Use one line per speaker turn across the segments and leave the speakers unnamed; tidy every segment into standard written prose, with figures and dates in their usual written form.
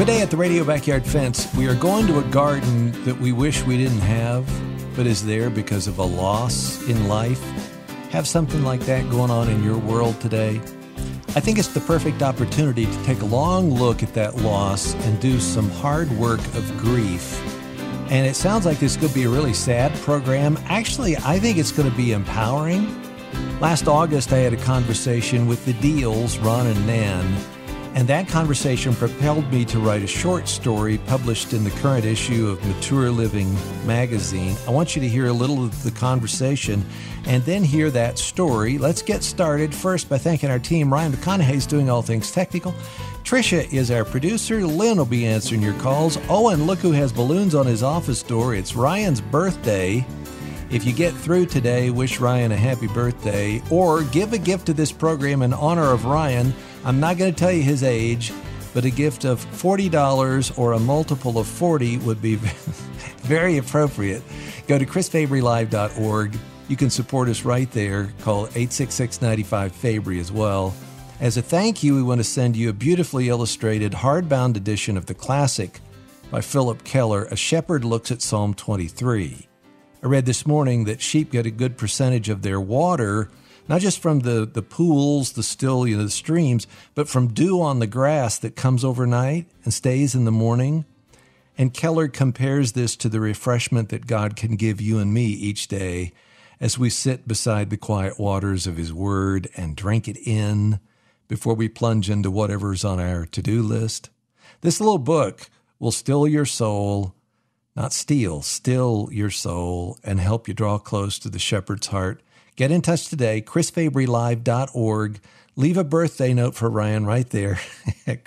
Today at the Radio Backyard Fence, we are going to a garden that we wish we didn't have, but is there because of a loss in life. Have something like that going on in your world today? I think it's the perfect opportunity to take a long look at that loss and do some hard work of grief. And it sounds like this could be a really sad program. Actually, I think it's going to be empowering. Last August, I had a conversation with the Deals, Ron and Nan, and that conversation propelled me to write a short story published in the current issue of Mature Living magazine. I want you to hear a little of the conversation and then hear that story. Let's get started first by thanking our team. Ryan McConaughey is doing all things technical. Tricia is our producer. Lynn will be answering your calls. Oh, and look who has balloons on his office door. It's Ryan's birthday. If you get through today, wish Ryan a happy birthday or give a gift to this program in honor of Ryan. I'm not going to tell you his age, but a gift of $40 or a multiple of 40 would be very appropriate. Go to chrisfabrylive.org. You can support us right there. Call 866-95-FABRY as well. As a thank you, we want to send you a beautifully illustrated hardbound edition of the classic by Philip Keller, A Shepherd Looks at Psalm 23. I read this morning that sheep get a good percentage of their water, not just from the pools, the still, the streams, but from dew on the grass that comes overnight and stays in the morning. And Keller compares this to the refreshment that God can give you and me each day as we sit beside the quiet waters of His Word and drink it in before we plunge into whatever's on our to-do list. This little book will still your soul, not still your soul, and help you draw close to the shepherd's heart. Get in touch today, chrisfabrylive.org. Leave a birthday note for Ryan right there at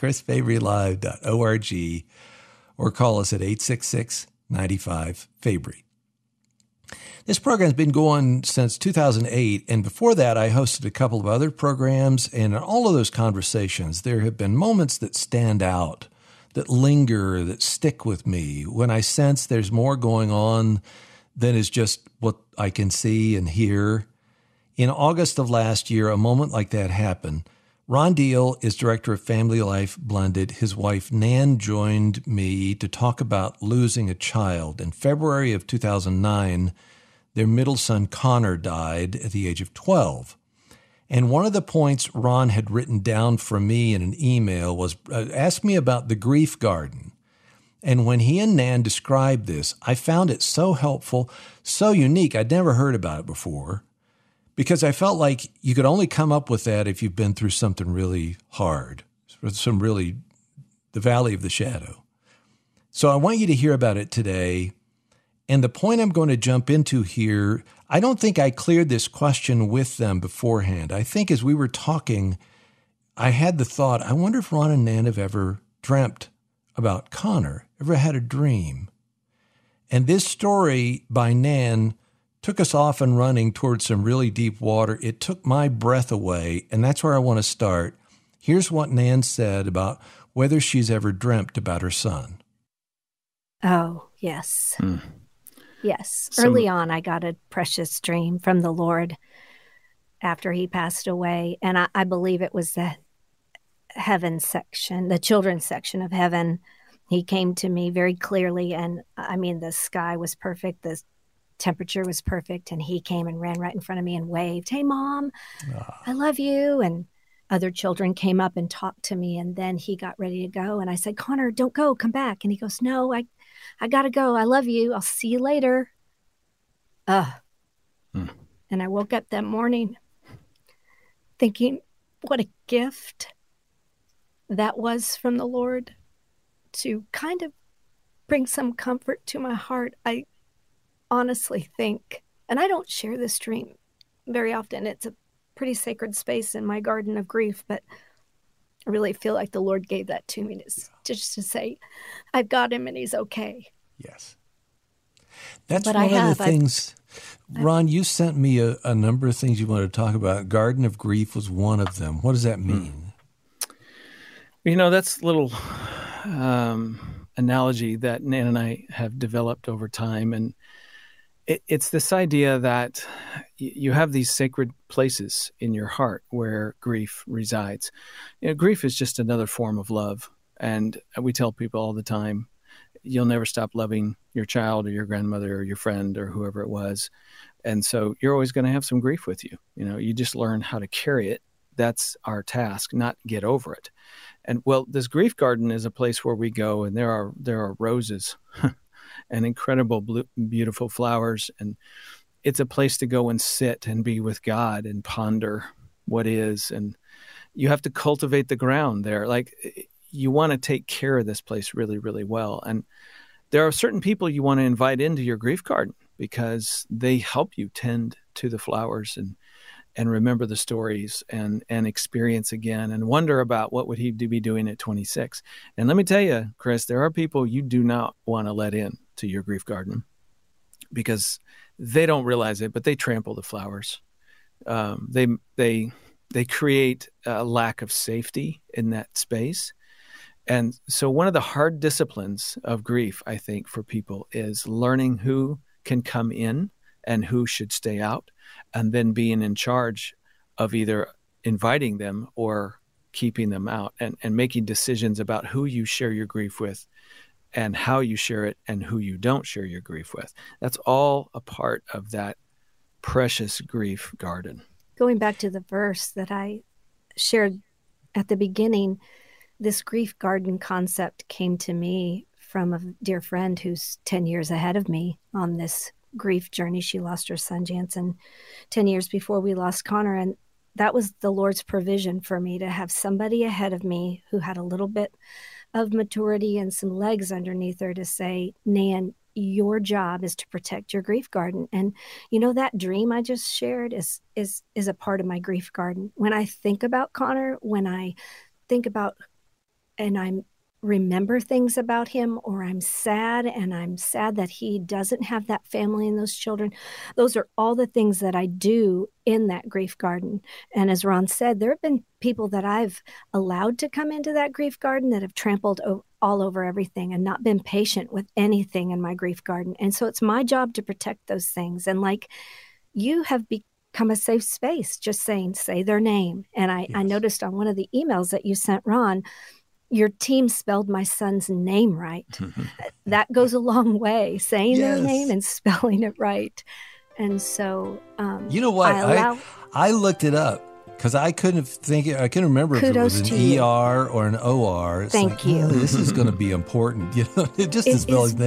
chrisfabrylive.org or call us at 866-95-FABRY. This program's been going since 2008, and before that I hosted a couple of other programs, and in all of those conversations there have been moments that stand out, that linger, that stick with me, when I sense there's more going on than is just what I can see and hear. In August of last year, a moment like that happened. Ron Deal is director of Family Life Blended. His wife, Nan, joined me to talk about losing a child. In February of 2009, their middle son, Connor, died at the age of 12. And one of the points Ron had written down for me in an email was, ask me about the grief garden. And when he and Nan described this, I found it so helpful, so unique. I'd never heard about it before, because I felt like you could only come up with that if you've been through something really hard, the valley of the shadow. So I want you to hear about it today. And the point I'm going to jump into here, I don't think I cleared this question with them beforehand. I think as we were talking, I had the thought, I wonder if Ron and Nan have ever dreamt about Connor, ever had a dream. And this story by Nan took us off and running towards some really deep water. It took my breath away, and that's where I want to start. Here's what Nan said about whether she's ever dreamt about her son.
Oh, yes. Yes. Early on, I got a precious dream from the Lord after he passed away, and I believe it was the heaven section, the children's section of heaven. He came to me very clearly, and I mean, the sky was perfect, the temperature was perfect, and he came and ran right in front of me and waved, "Hey, Mom, I love you." And other children came up and talked to me, and then he got ready to go, and I said, "Connor, don't go, come back." And he goes, "No, I got to go. I love you. I'll see you later." And I woke up that morning thinking, what a gift that was from the Lord to kind of bring some comfort to my heart. I honestly think, and I don't share this dream very often. It's a pretty sacred space in my garden of grief, but I really feel like the Lord gave that to me just to say, I've got him and he's okay.
Yes. That's one of the things, Ron, you sent me a number of things you wanted to talk about. Garden of Grief was one of them. What does that mean?
That's a little analogy that Nan and I have developed over time. And it's this idea that you have these sacred places in your heart where grief resides. Grief is just another form of love. And we tell people all the time, you'll never stop loving your child or your grandmother or your friend or whoever it was. And so you're always going to have some grief with you. You just learn how to carry it. That's our task, not get over it. And well, this grief garden is a place where we go, and there are roses and incredible beautiful flowers. And it's a place to go and sit and be with God and ponder what is. And you have to cultivate the ground there. Like, you want to take care of this place really, really well. And there are certain people you want to invite into your grief garden because they help you tend to the flowers and remember the stories and experience again and wonder about what would he be doing at 26. And let me tell you, Chris, there are people you do not want to let in to your grief garden because they don't realize it, but they trample the flowers. They create a lack of safety in that space. And so one of the hard disciplines of grief, I think, for people is learning who can come in and who should stay out, and then being in charge of either inviting them or keeping them out, and making decisions about who you share your grief with and how you share it and who you don't share your grief with. That's all a part of that precious grief garden.
Going back to the verse that I shared at the beginning, this grief garden concept came to me from a dear friend who's 10 years ahead of me on this grief journey. She lost her son, Jansen, 10 years before we lost Connor. And that was the Lord's provision for me, to have somebody ahead of me who had a little bit of maturity and some legs underneath her to say, Nan, your job is to protect your grief garden. And that dream I just shared is a part of my grief garden. When I think about Connor, when I think about and I remember things about him, or I'm sad that he doesn't have that family and those children. Those are all the things that I do in that grief garden. And as Ron said, there have been people that I've allowed to come into that grief garden that have trampled all over everything and not been patient with anything in my grief garden. And so it's my job to protect those things. And like, you have become a safe space, just say their name. And I noticed on one of the emails that you sent, Ron, your team spelled my son's name right. That goes a long way, saying their name and spelling it right. And so,
you know what? I looked it up because I couldn't remember if it was an ER or an OR. It's
Thank you.
This is going to be important. Just to spell
it's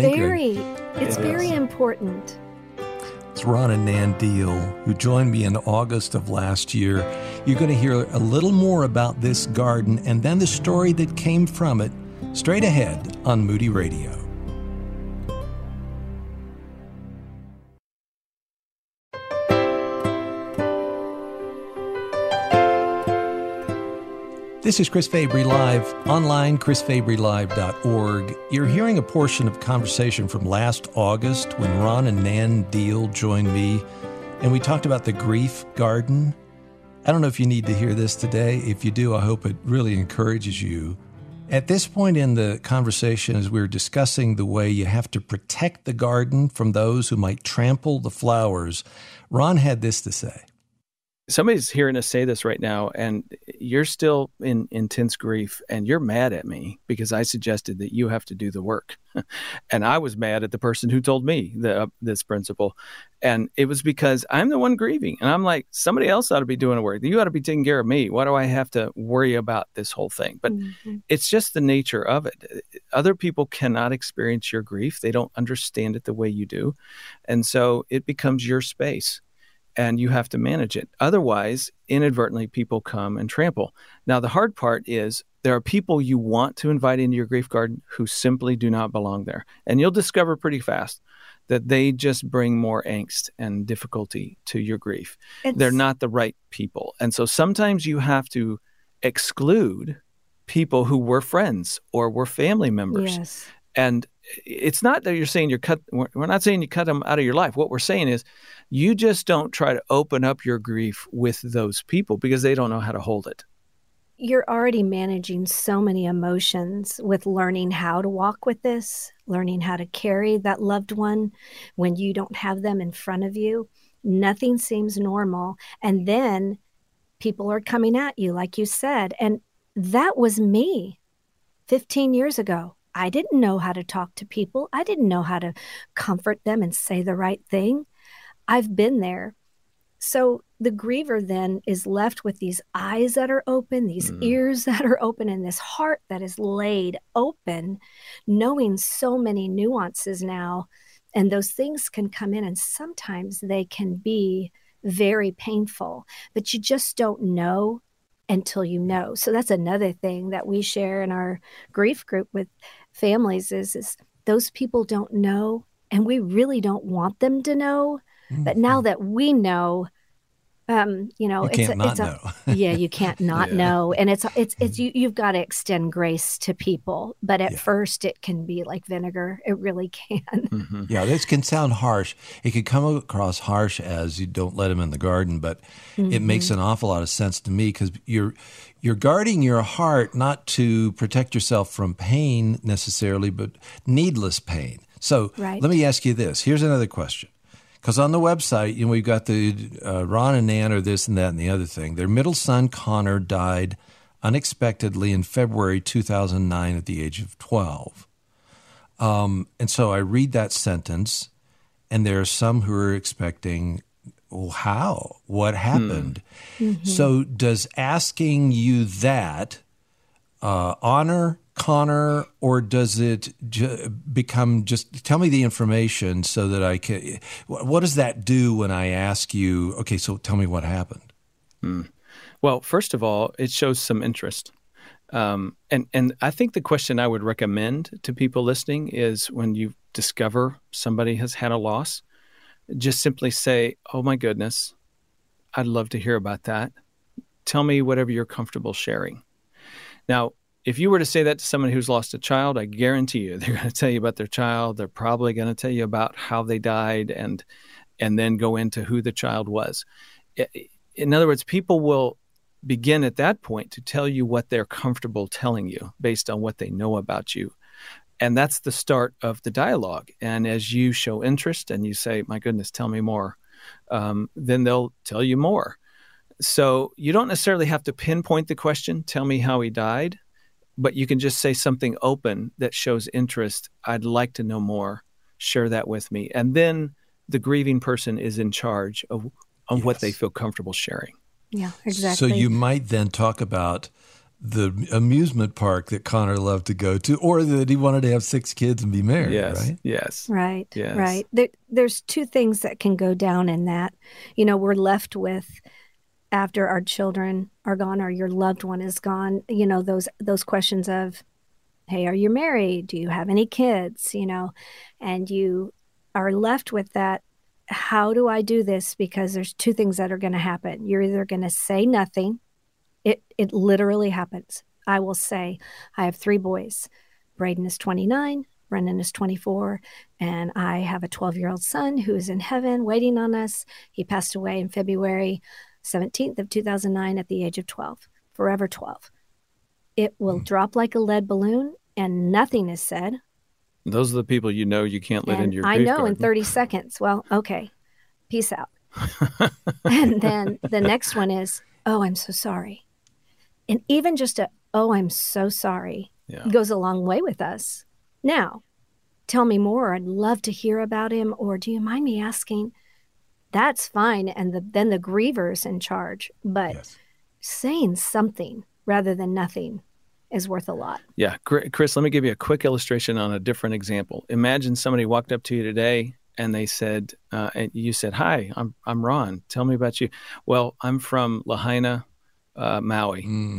very important.
It's Ron and Nan Deal, who joined me in August of last year. You're going to hear a little more about this garden and then the story that came from it straight ahead on Moody Radio. This is Chris Fabry Live, online, chrisfabrylive.org. You're hearing a portion of conversation from last August when Ron and Nan Deal joined me, and we talked about the grief garden. I don't know if you need to hear this today. If you do, I hope it really encourages you. At this point in the conversation, as we were discussing the way you have to protect the garden from those who might trample the flowers, Ron had this to say.
Somebody's hearing us say this right now, and you're still in intense grief, and you're mad at me because I suggested that you have to do the work. And I was mad at the person who told me this principle. And it was because I'm the one grieving. And I'm like, somebody else ought to be doing the work. You ought to be taking care of me. Why do I have to worry about this whole thing? But it's just the nature of it. Other people cannot experience your grief. They don't understand it the way you do. And so it becomes your space. And you have to manage it. Otherwise, inadvertently, people come and trample. Now, the hard part is there are people you want to invite into your grief garden who simply do not belong there. And you'll discover pretty fast that they just bring more angst and difficulty to your grief. They're not the right people. And so sometimes you have to exclude people who were friends or were family members.
Yes.
And it's not that you're saying we're not saying you cut them out of your life. What we're saying is you just don't try to open up your grief with those people because they don't know how to hold it.
You're already managing so many emotions with learning how to walk with this, learning how to carry that loved one when you don't have them in front of you. Nothing seems normal. And then people are coming at you, like you said. And that was me. 15 years ago. I didn't know how to talk to people. I didn't know how to comfort them and say the right thing. I've been there. So the griever then is left with these eyes that are open, these ears that are open, and this heart that is laid open, knowing so many nuances now. And those things can come in, and sometimes they can be very painful, but you just don't know until you know. So that's another thing that we share in our grief group with families is those people don't know, and we really don't want them to know. But now that we know,
you can't not know.
Yeah, you can't not know. And you've got to extend grace to people. But at first it can be like vinegar. It really can.
Yeah, this can sound harsh. It could come across harsh as you don't let him in the garden, but it makes an awful lot of sense to me because you're guarding your heart not to protect yourself from pain necessarily, but needless pain. So let me ask you this. Here's another question. Because on the website, we've got the Ron and Nan or this and that and the other thing. Their middle son, Connor, died unexpectedly in February 2009 at the age of 12. And so I read that sentence, and there are some who are expecting, well, how? What happened? So does asking you that honor Connor, or does it become just tell me the information so that I can? What does that do when I ask you? Okay, so tell me what happened.
Well, first of all, it shows some interest, and I think the question I would recommend to people listening is when you discover somebody has had a loss, just simply say, "Oh my goodness, I'd love to hear about that. Tell me whatever you're comfortable sharing." Now, if you were to say that to someone who's lost a child, I guarantee you they're going to tell you about their child. They're probably going to tell you about how they died and then go into who the child was. In other words, people will begin at that point to tell you what they're comfortable telling you based on what they know about you. And that's the start of the dialogue. And as you show interest and you say, "My goodness, tell me more," then they'll tell you more. So you don't necessarily have to pinpoint the question, "Tell me how he died." But you can just say something open that shows interest. "I'd like to know more. Share that with me." And then the grieving person is in charge of what they feel comfortable sharing.
Yeah, exactly.
So you might then talk about the amusement park that Connor loved to go to, or that he wanted to have 6 kids and be married, right?
Yes.
Right,
yes.
Right. There's 2 things that can go down in that. We're left with, after our children are gone or your loved one is gone, those questions of, "Hey, are you married? Do you have any kids?" And you are left with that. How do I do this? Because there's 2 things that are going to happen. You're either going to say nothing. It literally happens. I will say, I have 3 boys. Braden is 29, Brendan is 24, and I have a 12-year-old son who is in heaven waiting on us. He passed away in February 17th of 2009 at the age of 12, forever 12. It will drop like a lead balloon and nothing is said.
Those are the people you can't let into your grief
I know
garden.
In 30 seconds. Well, okay, peace out. And then the next one is, "Oh, I'm so sorry." And even just "Oh, I'm so sorry" goes a long way with us. Now, "Tell me more. I'd love to hear about him," or "Do you mind me asking?" That's fine, and then the griever's in charge. But saying something rather than nothing is worth a lot.
Yeah. Chris, let me give you a quick illustration on a different example. Imagine somebody walked up to you today and they said, and you said, "Hi, I'm Ron. Tell me about you." "Well, I'm from Lahaina, Maui,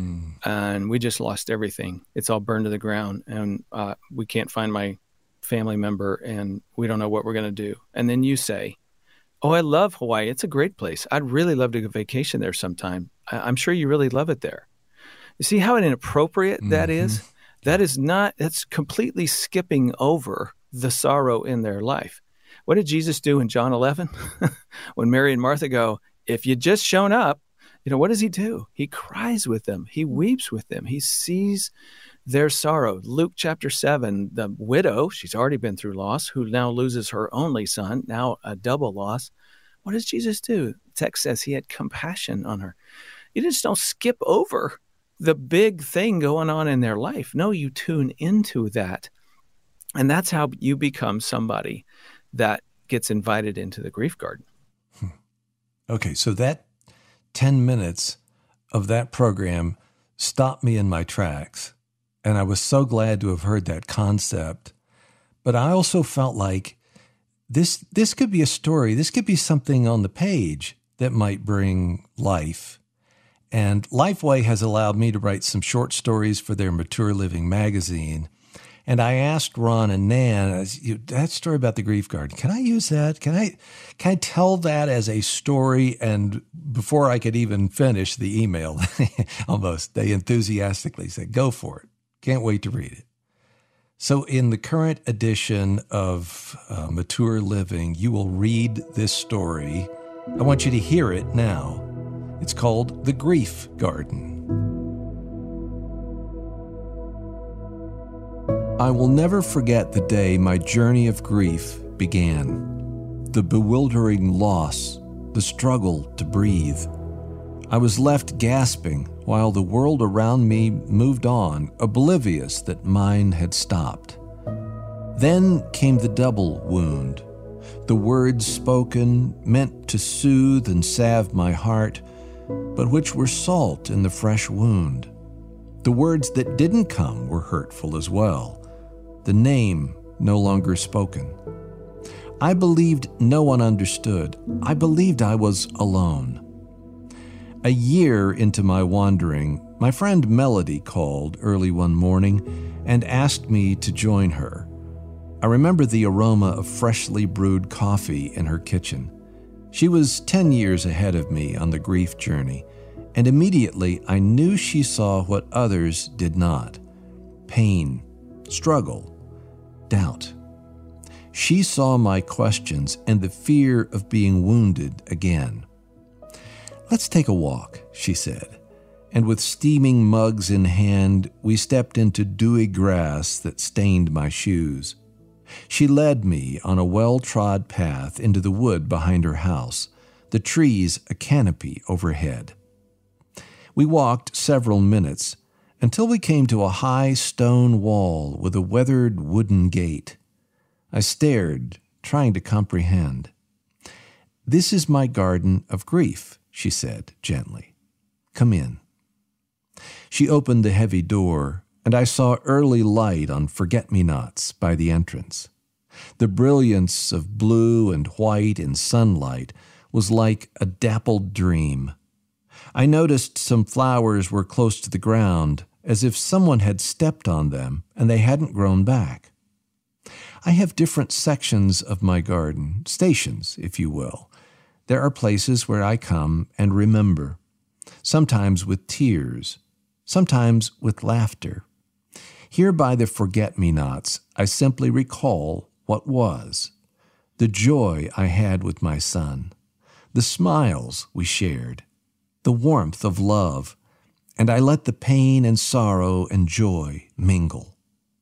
and we just lost everything. It's all burned to the ground, and we can't find my family member, and we don't know what we're going to do." And then you say, "Oh, I love Hawaii. It's a great place. I'd really love to go vacation there sometime. I'm sure you really love it there." You see how inappropriate that is? That's completely skipping over the sorrow in their life. What did Jesus do in John 11? When Mary and Martha go, "If you'd just shown up," what does he do? He cries with them. He weeps with them. He sees their sorrow. Luke chapter 7, the widow, she's already been through loss, who now loses her only son, now a double loss. What does Jesus do? The text says he had compassion on her. You just don't skip over the big thing going on in their life. No, you tune into that. And that's how you become somebody that gets invited into the grief garden.
Okay, so that 10 minutes of that program stopped me in my tracks. And I was so glad to have heard that concept. But I also felt like this could be a story. This could be something on the page that might bring life. And Lifeway has allowed me to write some short stories for their Mature Living magazine. And I asked Ron and Nan, that story about the grief garden, can I use that? Can I tell that as a story? And before I could even finish the email, almost, they enthusiastically said, go for it. Can't wait to read it. So in the current edition of Mature Living, you will read this story. I want you to hear it now. It's called The Grief Garden. I will never forget the day my journey of grief began. The bewildering loss, the struggle to breathe. I was left gasping while the world around me moved on, oblivious that mine had stopped. Then came the double wound. The words spoken meant to soothe and salve my heart, but which were salt in the fresh wound. The words that didn't come were hurtful as well. The name no longer spoken. I believed no one understood. I believed I was alone. A year into my wandering, my friend Melody called early one morning and asked me to join her. I remember the aroma of freshly brewed coffee in her kitchen. She was 10 years ahead of me on the grief journey, and immediately I knew she saw what others did not: pain, struggle, doubt. She saw my questions and the fear of being wounded again. "Let's take a walk," she said, and with steaming mugs in hand, we stepped into dewy grass that stained my shoes. She led me on a well-trod path into the wood behind her house, the trees a canopy overhead. We walked several minutes until we came to a high stone wall with a weathered wooden gate. I stared, trying to comprehend. "This is my garden of grief," she said gently. "Come in." She opened the heavy door, and I saw early light on forget-me-nots by the entrance. The brilliance of blue and white in sunlight was like a dappled dream. I noticed some flowers were close to the ground, as if someone had stepped on them and they hadn't grown back. I have different sections of my garden, stations, if you will. There are places where I come and remember, sometimes with tears, sometimes with laughter. Here by the forget-me-nots, I simply recall what was, the joy I had with my son, the smiles we shared, the warmth of love, and I let the pain and sorrow and joy mingle.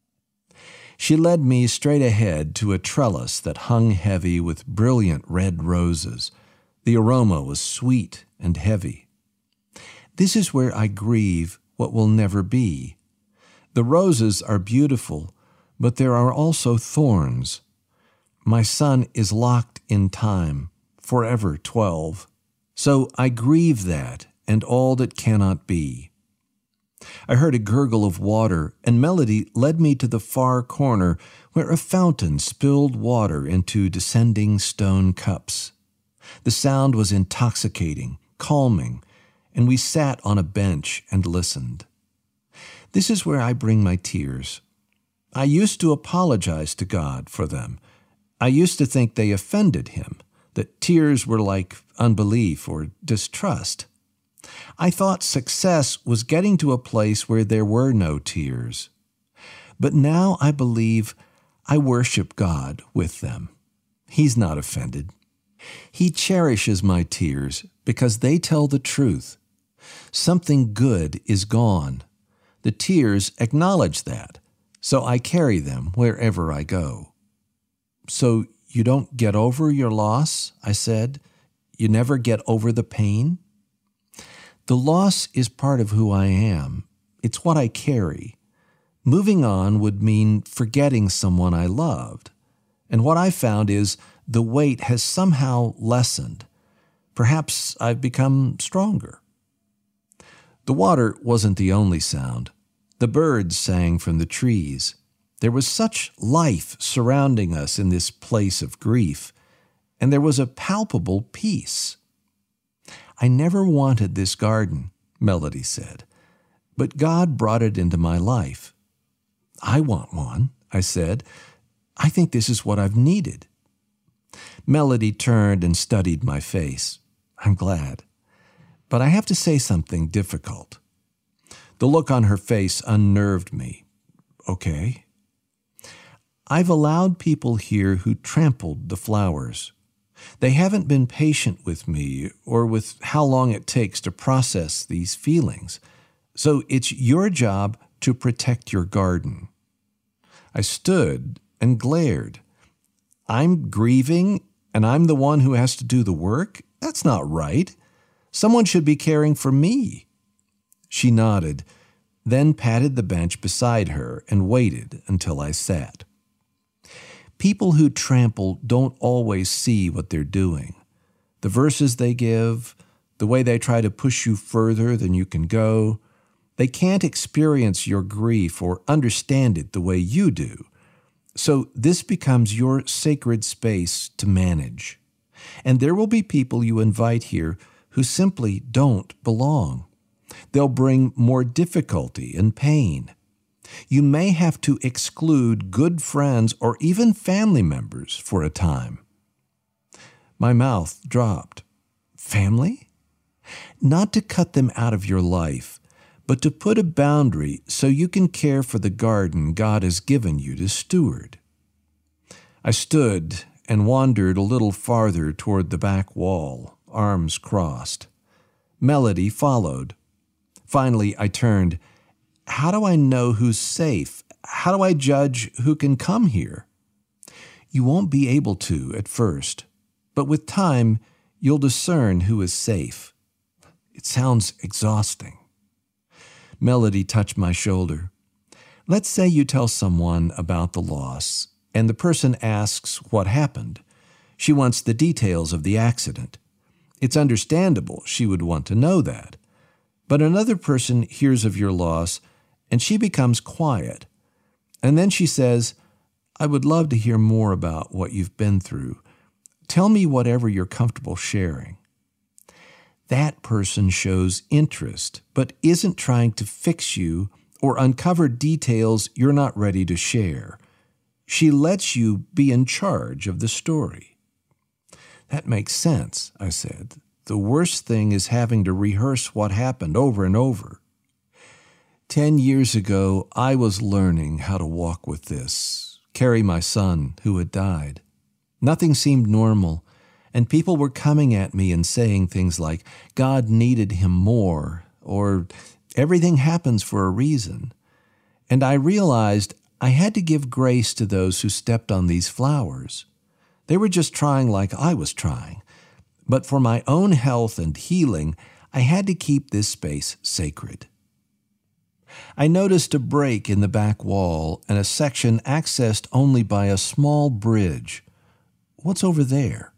She led me straight ahead to a trellis that hung heavy with brilliant red roses. The aroma was sweet and heavy. "This is where I grieve what will never be. The roses are beautiful, but there are also thorns. My son is locked in time, forever 12. So I grieve that and all that cannot be." I heard a gurgle of water, and Melody led me to the far corner where a fountain spilled water into descending stone cups. The sound was intoxicating, calming, and we sat on a bench and listened. This is where I bring my tears. I used to apologize to God for them. I used to think they offended him, that tears were like unbelief or distrust. I thought success was getting to a place where there were no tears. But now I believe I worship God with them. He's not offended. He cherishes my tears because they tell the truth. Something good is gone. The tears acknowledge that, so I carry them wherever I go. "So you don't get over your loss?" I said. "You never get over the pain?" The loss is part of who I am. It's what I carry. Moving on would mean forgetting someone I loved. And what I found is the weight has somehow lessened. Perhaps I've become stronger. The water wasn't the only sound. The birds sang from the trees. There was such life surrounding us in this place of grief, and there was a palpable peace. I never wanted this garden, Melody said, but God brought it into my life. I want one, I said. I think this is what I've needed. Melody turned and studied my face. I'm glad. But I have to say something difficult. The look on her face unnerved me. Okay. I've allowed people here who trampled the flowers. They haven't been patient with me or with how long it takes to process these feelings. So it's your job to protect your garden. I stood and glared. I'm grieving and I'm the one who has to do the work? That's not right. Someone should be caring for me. She nodded, then patted the bench beside her and waited until I sat. People who trample don't always see what they're doing. The verses they give, the way they try to push you further than you can go, they can't experience your grief or understand it the way you do. So this becomes your sacred space to manage. And there will be people you invite here who simply don't belong. They'll bring more difficulty and pain. You may have to exclude good friends or even family members for a time. My mouth dropped. Family? Not to cut them out of your life, but to put a boundary so you can care for the garden God has given you to steward. I stood and wandered a little farther toward the back wall, arms crossed. Melody followed. Finally, I turned. How do I know who's safe? How do I judge who can come here? You won't be able to at first, but with time, you'll discern who is safe. It sounds exhausting. Melody touched my shoulder. Let's say you tell someone about the loss, and the person asks what happened. She wants the details of the accident. It's understandable she would want to know that. But another person hears of your loss, and she becomes quiet. And then she says, I would love to hear more about what you've been through. Tell me whatever you're comfortable sharing. That person shows interest, but isn't trying to fix you or uncover details you're not ready to share. She lets you be in charge of the story. That makes sense, I said. The worst thing is having to rehearse what happened over and over. 10 years ago, I was learning how to walk with this, carry my son who had died. Nothing seemed normal, and people were coming at me and saying things like, God needed him more, or everything happens for a reason. And I realized I had to give grace to those who stepped on these flowers. They were just trying like I was trying. But for my own health and healing, I had to keep this space sacred. I noticed a break in the back wall and a section accessed only by a small bridge. What's over there?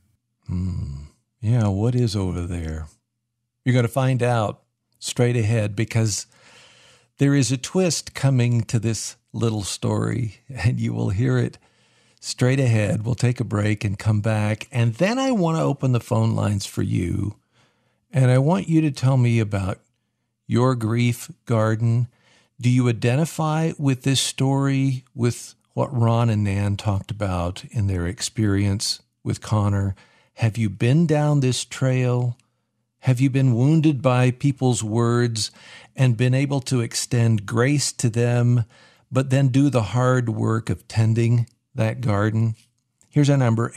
Yeah, what is over there? You're going to find out straight ahead, because there is a twist coming to this little story, and you will hear it straight ahead. We'll take a break and come back, and then I want to open the phone lines for you, and I want you to tell me about your grief garden. Do you identify with this story, with what Ron and Nan talked about in their experience with Connor? Have you been down this trail? Have you been wounded by people's words and been able to extend grace to them, but then do the hard work of tending that garden? Here's our number,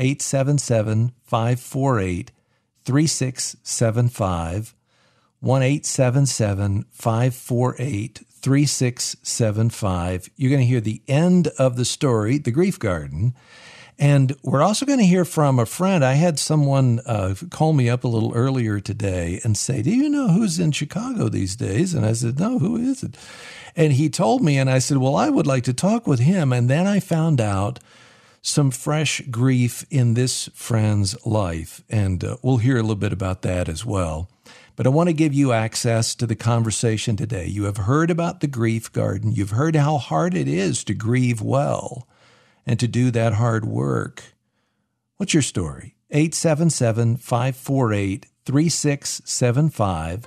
877-548-3675, 1-877-548-3675. You're going to hear the end of the story, The Grief Garden, And we're also going to hear from a friend. I had someone call me up a little earlier today and say, do you know who's in Chicago these days? And I said, no, who is it? And he told me, and I said, well, I would like to talk with him. And then I found out some fresh grief in this friend's life. And we'll hear a little bit about that as well. But I want to give you access to the conversation today. You have heard about the grief garden. You've heard how hard it is to grieve well and to do that hard work. What's your story? 877-548-3675,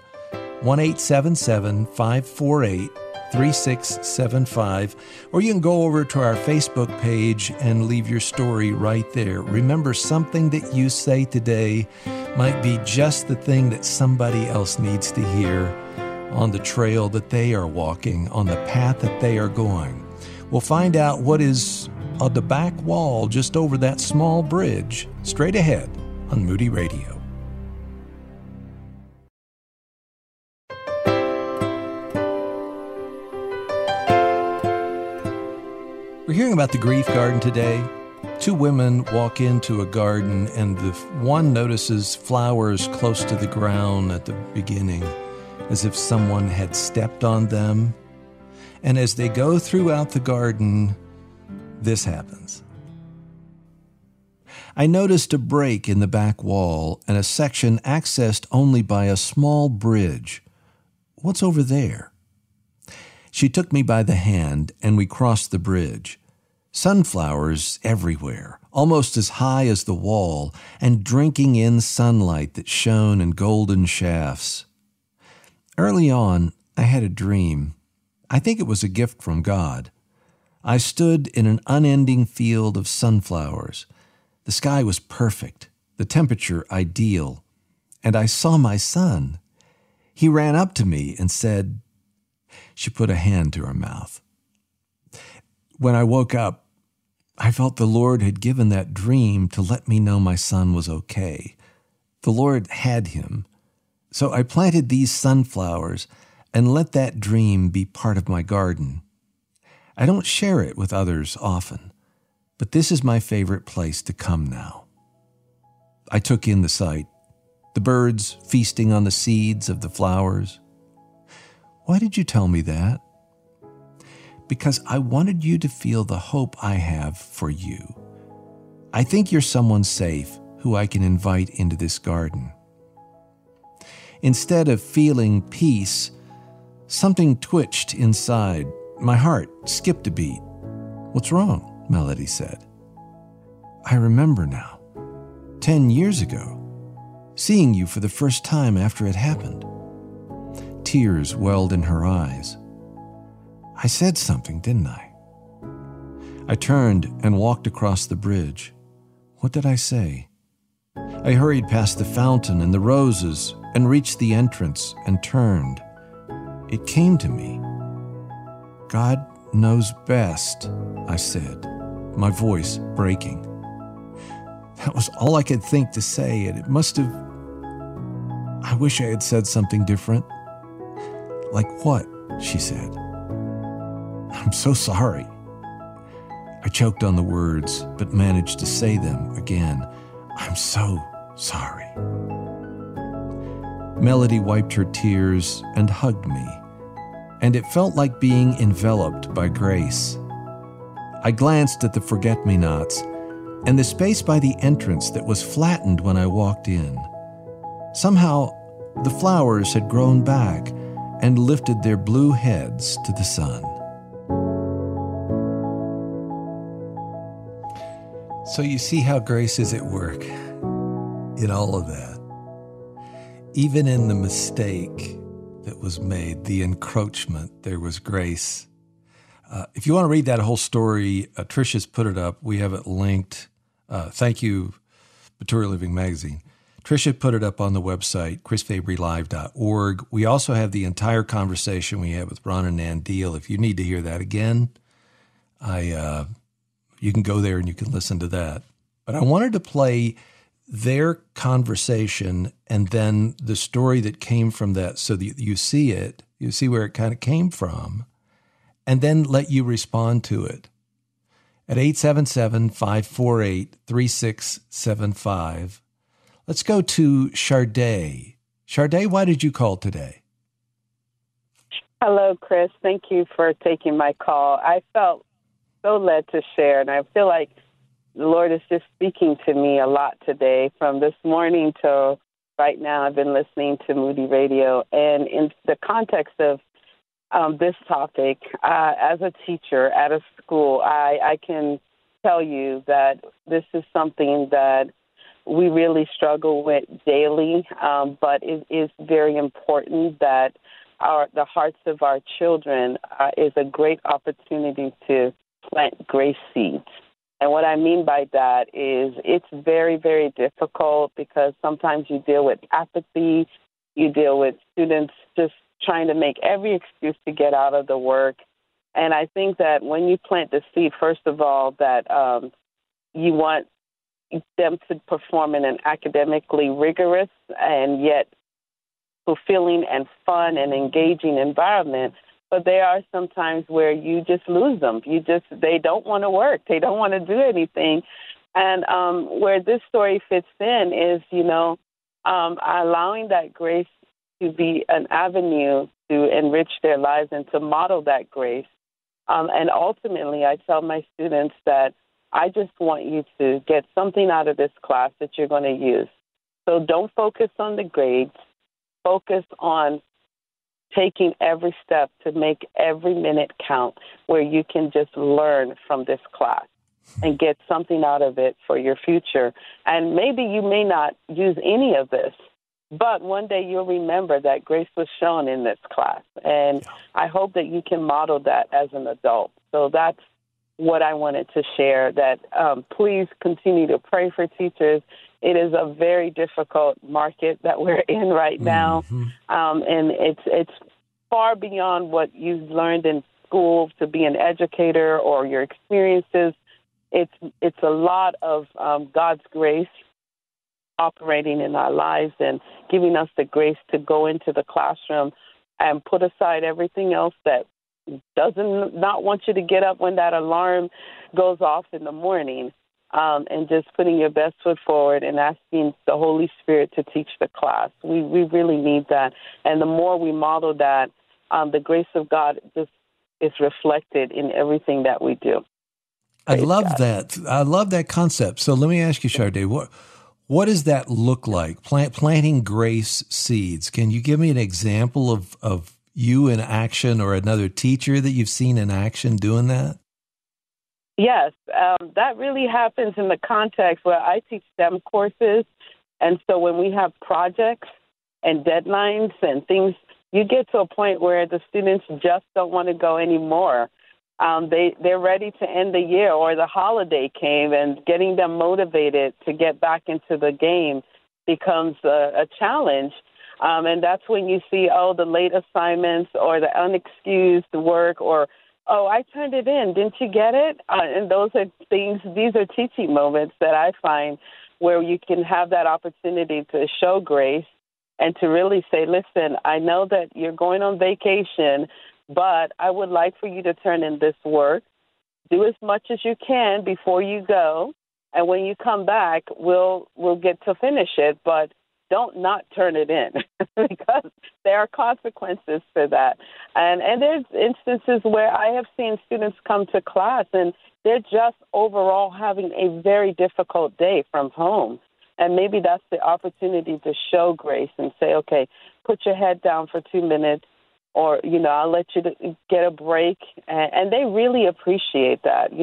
1-877-548-3675, or you can go over to our Facebook page and leave your story right there. Remember, something that you say today might be just the thing that somebody else needs to hear on the trail that they are walking, on the path that they are going. We'll find out what is on the back wall just over that small bridge straight ahead on Moody Radio. We're hearing about the grief garden today. Two women walk into a garden, and the one notices flowers close to the ground at the beginning, as if someone had stepped on them. And as they go throughout the garden, this happens. I noticed a break in the back wall and a section accessed only by a small bridge. What's over there? She took me by the hand, and we crossed the bridge. Sunflowers everywhere, almost as high as the wall, and drinking in sunlight that shone in golden shafts. Early on, I had a dream. I think it was a gift from God. I stood in an unending field of sunflowers. The sky was perfect, the temperature ideal, and I saw my son. He ran up to me and said, she put a hand to her mouth. When I woke up, I felt the Lord had given that dream to let me know my son was okay. The Lord had him. So I planted these sunflowers and let that dream be part of my garden. I don't share it with others often, but this is my favorite place to come now. I took in the sight, the birds feasting on the seeds of the flowers. Why did you tell me that? Because I wanted you to feel the hope I have for you. I think you're someone safe who I can invite into this garden. Instead of feeling peace, something twitched inside. My heart skipped a beat. What's wrong? Melody said. I remember now. 10 years ago, seeing you for the first time after it happened. Tears welled in her eyes. I said something, didn't I? I turned and walked across the bridge. What did I say? I hurried past the fountain and the roses and reached the entrance and turned. It came to me. God knows best, I said, my voice breaking. That was all I could think to say, and it must have... I wish I had said something different. Like what? She said. I'm so sorry. I choked on the words, but managed to say them again. I'm so sorry. Melody wiped her tears and hugged me, and it felt like being enveloped by grace. I glanced at the forget-me-nots and the space by the entrance that was flattened when I walked in. Somehow, the flowers had grown back and lifted their blue heads to the sun. So you see how grace is at work in all of that. Even in the mistake that was made, the encroachment, there was grace. If you want to read that whole story, Trisha's put it up. We have it linked. Thank you, Victoria Living Magazine. Trisha put it up on the website, chrisfabrylive.org. We also have the entire conversation we had with Ron and Nan Deal. If you need to hear that again, you can go there and you can listen to that. But I wanted to play their conversation and then the story that came from that so that you see it, you see where it kind of came from, and then let you respond to it. at 877-548-3675. Let's go to Charday. Charday, why did you call today?
Hello, Chris. Thank you for taking my call. I felt so led to share, and I feel like the Lord is just speaking to me a lot today. From this morning till right now, I've been listening to Moody Radio, and in the context of this topic, as a teacher at a school, I can tell you that this is something that we really struggle with daily, but it is very important that the hearts of our children is a great opportunity to plant grace seeds. And what I mean by that is it's very, very difficult because sometimes you deal with apathy, you deal with students just trying to make every excuse to get out of the work. And I think that when you plant the seed, first of all, that you want them to perform in an academically rigorous and yet fulfilling and fun and engaging environment. But there are some times where you just lose them. They don't want to work. They don't want to do anything. And where this story fits in is, allowing that grace to be an avenue to enrich their lives and to model that grace. And ultimately, I tell my students that I just want you to get something out of this class that you're going to use. So don't focus on the grades. Focus on taking every step to make every minute count where you can just learn from this class and get something out of it for your future. And maybe you may not use any of this, but one day you'll remember that grace was shown in this class. And I hope that you can model that as an adult. So that's what I wanted to share, that please continue to pray for teachers. It is a very difficult market that we're in right now, and it's far beyond what you've learned in school to be an educator or your experiences. It's a lot of God's grace operating in our lives and giving us the grace to go into the classroom and put aside everything else that not want you to get up when that alarm goes off in the morning, and just putting your best foot forward and asking the Holy Spirit to teach the class. We really need that. And the more we model that, the grace of God just is reflected in everything that we do.
I love that. I love that concept. So let me ask you, Charday, what does that look like? Planting grace seeds. Can you give me an example of you in action or another teacher that you've seen in action doing that?
Yes, that really happens in the context where I teach STEM courses. And so when we have projects and deadlines and things, you get to a point where the students just don't want to go anymore. They're ready to end the year, or the holiday came, and getting them motivated to get back into the game becomes a challenge. And that's when you see, the late assignments or the unexcused work, or, I turned it in. Didn't you get it? And those are these are teaching moments that I find where you can have that opportunity to show grace and to really say, listen, I know that you're going on vacation, but I would like for you to turn in this work. Do as much as you can before you go. And when you come back, we'll get to finish it. But don't not turn it in because there are consequences for that. And there's instances where I have seen students come to class and they're just overall having a very difficult day from home. And maybe that's the opportunity to show grace and say, okay, put your head down for 2 minutes, or, I'll let you get a break. And they really appreciate that,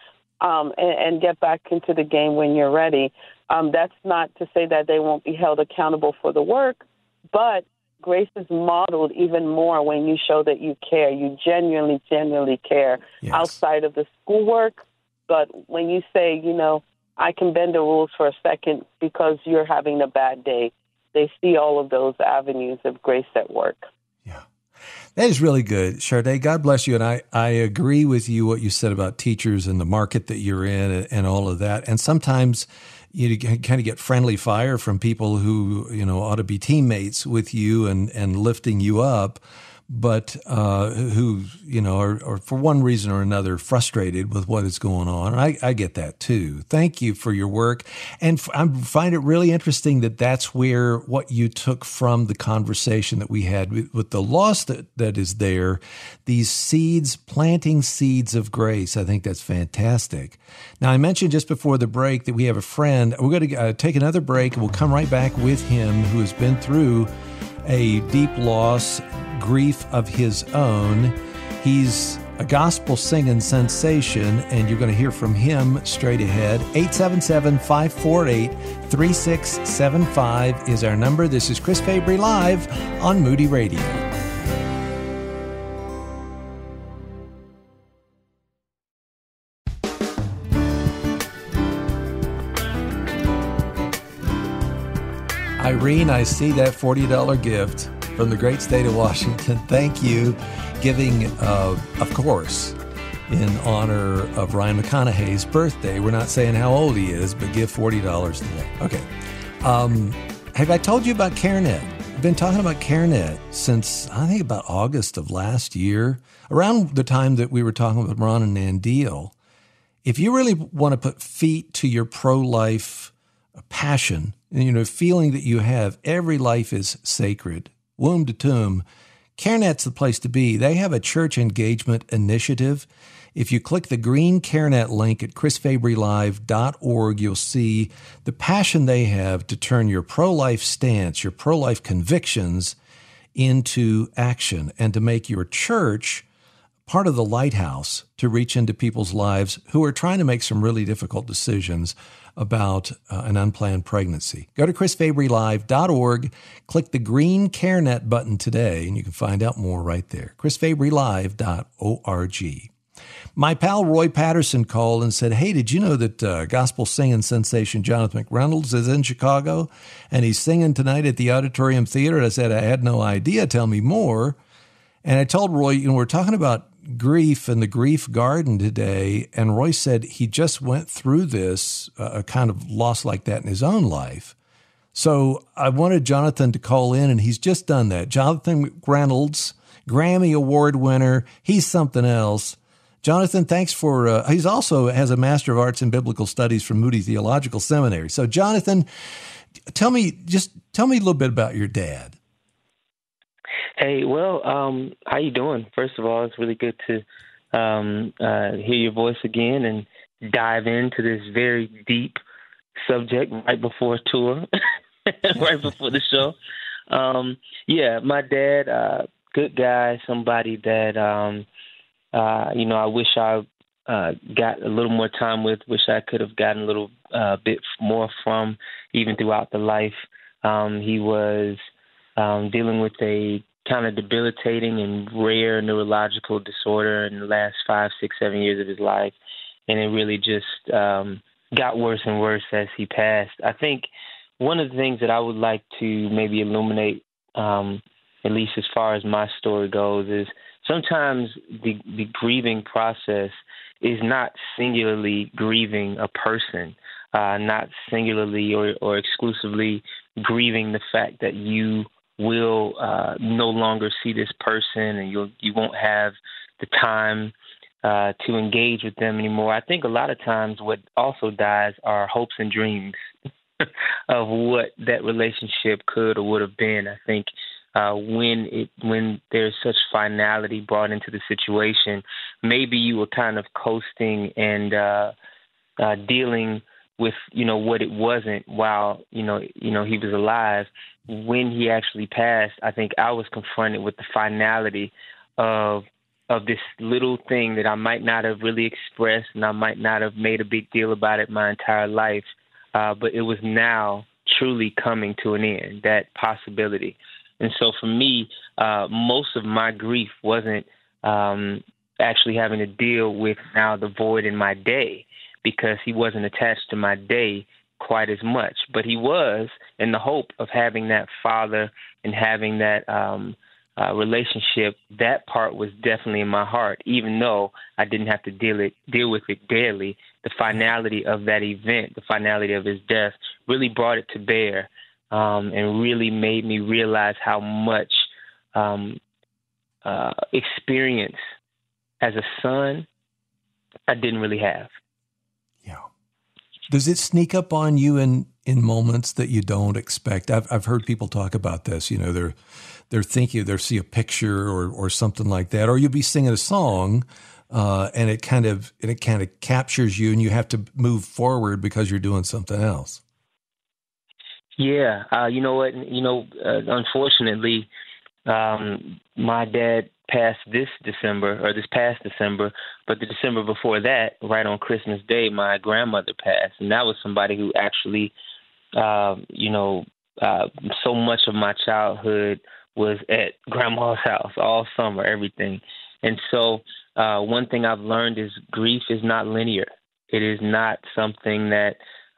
and get back into the game when you're ready. That's not to say that they won't be held accountable for the work, but grace is modeled even more when you show that you care. You genuinely care outside of the schoolwork. But when you say, I can bend the rules for a second because you're having a bad day, they see all of those avenues of grace at work.
Yeah. That is really good, Charday. God bless you. And I agree with you, what you said about teachers and the market that you're in and all of that. And sometimes you kind of get friendly fire from people who, ought to be teammates with you and lifting you up. but who, are for one reason or another frustrated with what is going on. And I get that too. Thank you for your work. And I find it really interesting that that's where what you took from the conversation that we had with the loss that is there, these seeds, planting seeds of grace. I think that's fantastic. Now, I mentioned just before the break that we have a friend. We're going to take another break, and we'll come right back with him, who has been through a deep loss, grief of his own. He's a gospel singing sensation, and you're going to hear from him straight ahead. 877-548-3675 is our number. This is Chris Fabry Live on Moody Radio. Irene, I see that $40 gift from the great state of Washington. Thank you. Giving, of course, in honor of Ryan McConaughey's birthday. We're not saying how old he is, but give $40 today. Okay. Have I told you about CareNet? I've been talking about CareNet since, I think, about August of last year, around the time that we were talking with Ron and Nandil. If you really want to put feet to your pro-life passion, feeling that you have, every life is sacred, womb to tomb, CareNet's the place to be. They have a church engagement initiative. If you click the green CareNet link at chrisfabrylive.org, you'll see the passion they have to turn your pro-life stance, your pro-life convictions into action, and to make your church part of the lighthouse to reach into people's lives who are trying to make some really difficult decisions about an unplanned pregnancy. Go to chrisfabrylive.org, click the green CareNet button today, and you can find out more right there. chrisfabrylive.org. My pal Roy Patterson called and said, hey, did you know that gospel singing sensation Jonathan McReynolds is in Chicago, and he's singing tonight at the Auditorium Theater? And I said, I had no idea. Tell me more. And I told Roy, we're talking about grief and the grief garden today, and Roy said he just went through this, a kind of loss like that in his own life. So I wanted Jonathan to call in, and he's just done that. Jonathan McReynolds, Grammy Award winner, he's something else. Jonathan, thanks for, he's also has a Master of Arts in Biblical Studies from Moody Theological Seminary. So Jonathan, tell me a little bit about your dad.
Hey, well, how you doing? First of all, it's really good to hear your voice again and dive into this very deep subject right before a tour, right before the show. Yeah, my dad, good guy, somebody that, I wish I got a little more time with, wish I could have gotten a little bit more from, even throughout the life. He was dealing with a kind of debilitating and rare neurological disorder in the last 5, 6, 7 years of his life. And it really just got worse and worse as he passed. I think one of the things that I would like to maybe illuminate, at least as far as my story goes, is sometimes the grieving process is not singularly grieving a person, not singularly or exclusively grieving the fact that you will no longer see this person and you won't have the time to engage with them anymore. I think a lot of times what also dies are hopes and dreams of what that relationship could or would have been. I think when there's such finality brought into the situation, maybe you were kind of coasting and dealing with, what it wasn't while, he was alive. When he actually passed, I think I was confronted with the finality of this little thing that I might not have really expressed and I might not have made a big deal about it my entire life. But it was now truly coming to an end, that possibility. And so for me, most of my grief wasn't actually having to deal with now the void in my day, because he wasn't attached to my day quite as much. But he was in the hope of having that father and having that relationship. That part was definitely in my heart, even though I didn't have to deal with it daily. The finality of that event, the finality of his death, really brought it to bear and really made me realize how much experience as a son, I didn't really have.
Yeah. Does it sneak up on you in moments that you don't expect? I've heard people talk about this. You know, they're thinking, they see a picture or something like that, or you'll be singing a song, and it kind of captures you, and you have to move forward because you're doing something else.
Yeah, you know what? Unfortunately, my dad passed this past December, but the December before that, right on Christmas Day, my grandmother passed, and that was somebody who actually, so much of my childhood was at grandma's house all summer, everything. And so one thing I've learned is grief is not linear. It is not something that,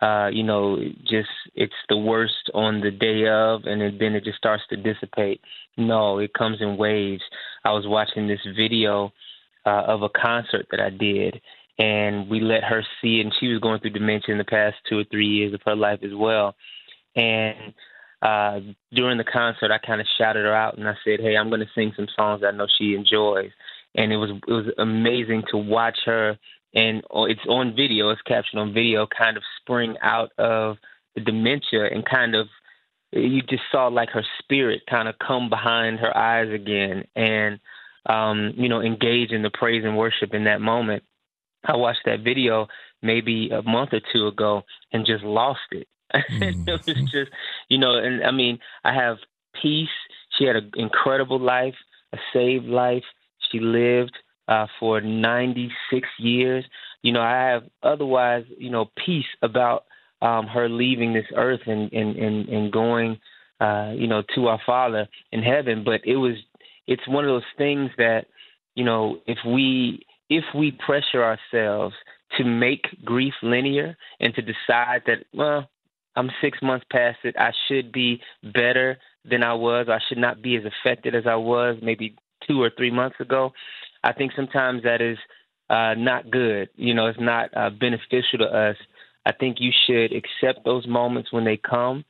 it's the worst on the day of, and then it just starts to dissipate. No, it comes in waves. I was watching this video of a concert that I did, and we let her see it, and she was going through dementia in the past 2 or 3 years of her life as well. And during the concert, I kind of shouted her out, and I said, "Hey, I'm going to sing some songs I know she enjoys." And it was amazing to watch her, and it's on video, it's captured on video, kind of spring out of the dementia, and kind of you just saw like her spirit kind of come behind her eyes again, and engage in the praise and worship in that moment. I watched that video maybe a month or two ago and just lost it. It was just, and I mean, I have peace. She had an incredible life, a saved life. She lived for 96 years. I have otherwise, peace about her leaving this earth and going, to our Father in heaven. But it's one of those things that, if we pressure ourselves to make grief linear and to decide that, well, I'm 6 months past it, I should be better than I was, I should not be as affected as I was maybe 2 or 3 months ago, I think sometimes that is not good. It's not beneficial to us. I think you should accept those moments when they come.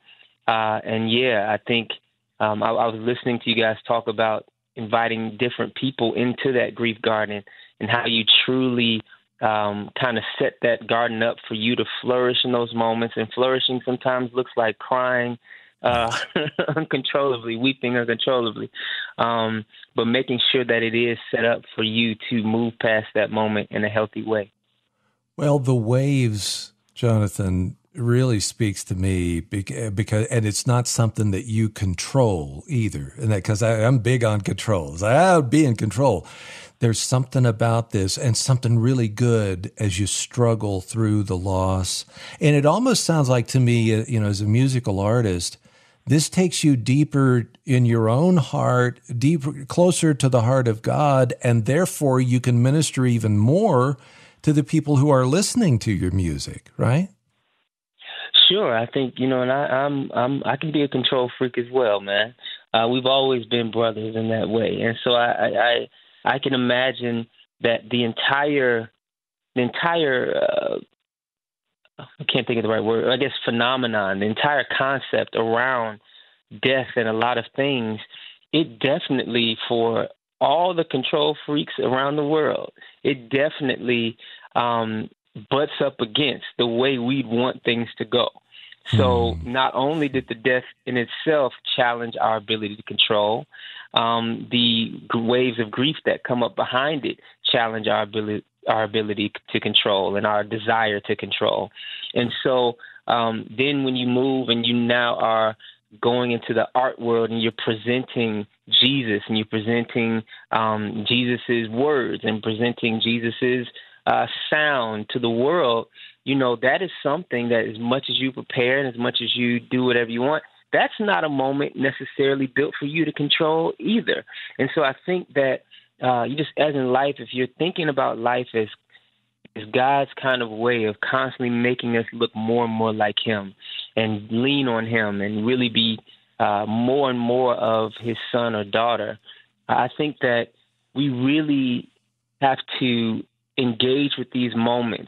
I think I was listening to you guys talk about inviting different people into that grief garden and how you truly kind of set that garden up for you to flourish in those moments. And flourishing sometimes looks like crying uncontrollably, weeping uncontrollably, but making sure that it is set up for you to move past that moment in a healthy way.
Well, the waves, Jonathan, really speaks to me because and it's not something that you control either. And that because I'm big on controls. I'll be in control. There's something about this and something really good as you struggle through the loss. And it almost sounds like to me, as a musical artist, this takes you deeper in your own heart, deeper, closer to the heart of God, and therefore you can minister even more to the people who are listening to your music, right?
Sure, I think and I can be a control freak as well, man. We've always been brothers in that way, and so I can imagine that the entire I can't think of the right word, I guess phenomenon, the entire concept around death and a lot of things, it definitely, for all the control freaks around the world, it definitely butts up against the way we'd want things to go. So not only did the death in itself challenge our ability to control, the waves of grief that come up behind it challenge our ability to control and our desire to control. And so then when you move and you now are going into the art world and you're presenting Jesus and you're presenting Jesus's words and presenting Jesus's sound to the world, that is something that as much as you prepare and as much as you do whatever you want, that's not a moment necessarily built for you to control either. And so I think that you just, as in life, if you're thinking about life as God's kind of way of constantly making us look more and more like him and lean on him and really be more and more of his son or daughter, I think that we really have to engage with these moments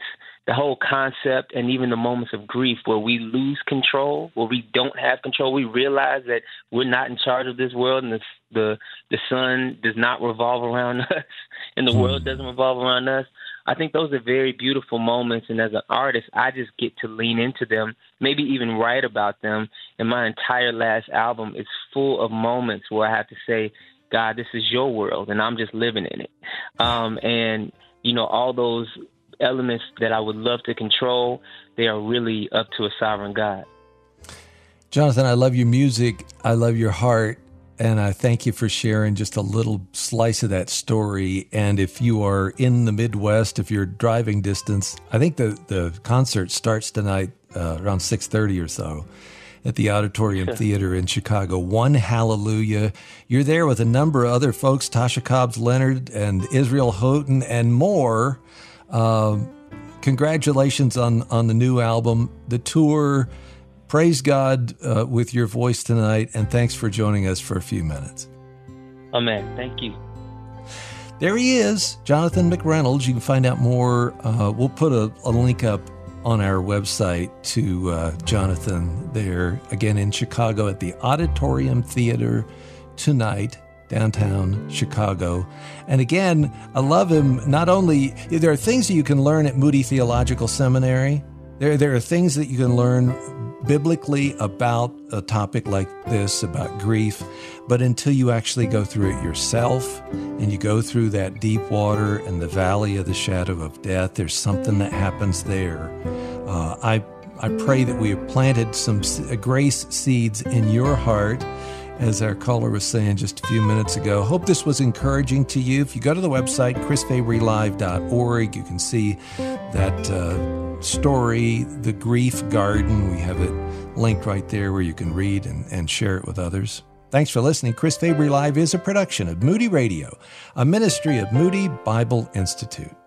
the whole concept and even the moments of grief where we lose control, where we don't have control. We realize that we're not in charge of this world, and the sun does not revolve around us, and the world doesn't revolve around us. I think those are very beautiful moments, and as an artist, I just get to lean into them, maybe even write about them. And my entire last album is full of moments where I have to say, God, this is your world, and I'm just living in it. And, you know, all those elements that I would love to control, they are really up to a sovereign God.
Jonathan, I love your music. I love your heart. And I thank you for sharing just a little slice of that story. And if you are in the Midwest, if you're driving distance, I think the concert starts tonight around 6:30 or so at the Auditorium Theater in Chicago. One Hallelujah. You're there with a number of other folks, Tasha Cobbs Leonard and Israel Houghton and more. Congratulations on the new album, the tour. Praise God with your voice tonight, and thanks for joining us for a few minutes.
Amen. Thank you.
There he is, Jonathan McReynolds. You can find out more. We'll put a link up on our website to Jonathan there, again in Chicago at the Auditorium Theater tonight, downtown Chicago. And again, I love him. Not only, there are things that you can learn at Moody Theological Seminary. There are things that you can learn biblically about a topic like this, about grief, but until you actually go through it yourself and you go through that deep water and the valley of the shadow of death, there's something that happens there. I pray that we have planted some grace seeds in your heart, as our caller was saying just a few minutes ago. Hope this was encouraging to you. If you go to the website, chrisfabrylive.org, you can see that story, The Grief Garden. We have it linked right there where you can read and share it with others. Thanks for listening. Chris Fabry Live is a production of Moody Radio, a ministry of Moody Bible Institute.